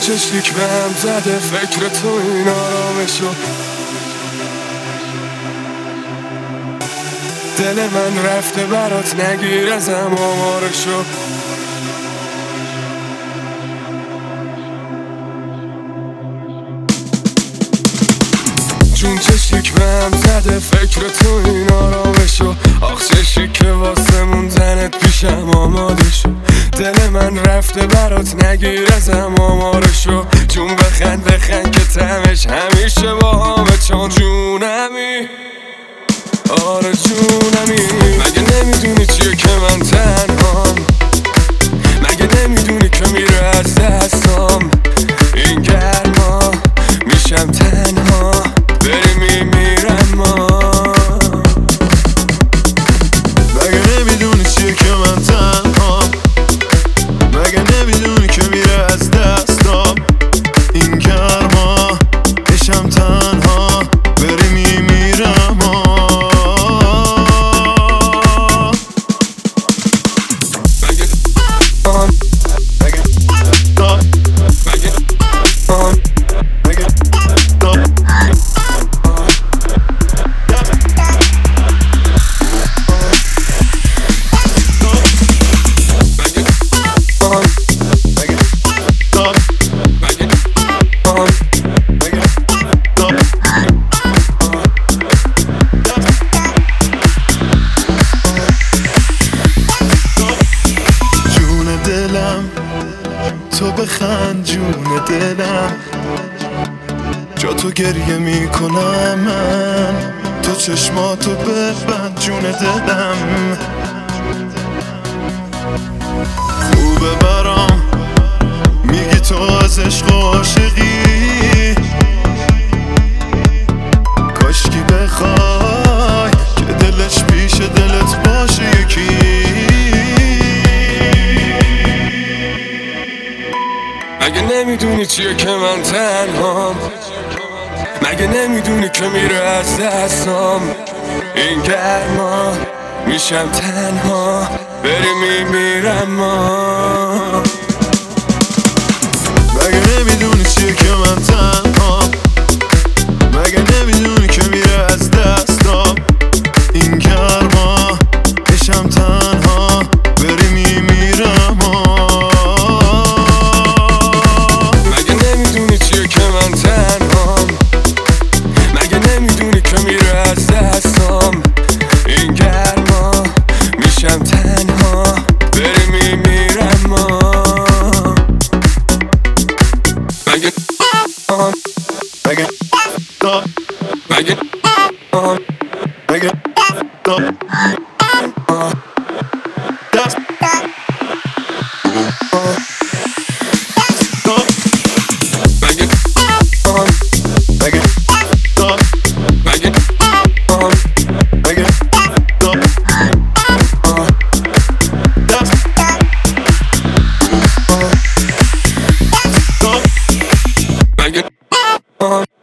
چشیک به هم زده فکر تو این آرامشو. دل من رفته برات نگیر ازم آمارشو. چون چشیک به هم زده فکر تو این آرامشو. آخ چشی که واسه موندنت پیشم آماده شو. دل من رفته برات نگیر ازم آمارشو. جون بخند که تمش همیشه با همه چون جونمی. آره جونمی. مگه نمیدونی چیه که من تنهام؟ مگه نمیدونی که میره از دستام این گرما؟ میشم تنها بری میمیرم ما. مگه نمیدونی چیه که من تنهام؟ مگه نمیدونی که میره از دستام این گرما؟ میشم تنها بری میمیرم ما. تو بخند جون دلم، جا تو گریه میکنم من. تو چشماتو ببند جون دلم. خوبه برام میگی تو از عشق و عاشقی. کاشکی بخوای که دلش پیش دلت باشه یکی. مگه نمیدونی چیه که من تنهام؟ مگه نمیدونی که میره از دستام این گرما؟ میشم تنها بری میمیرم ما. مگه نمیدونی چیه که من تنهام؟ مگه نمیدونی که میره از دستام این گرما؟ میشم تنها بری میمیرم ما. میشم تنها بری میمیرم ما. مگه مگه مگه مگه on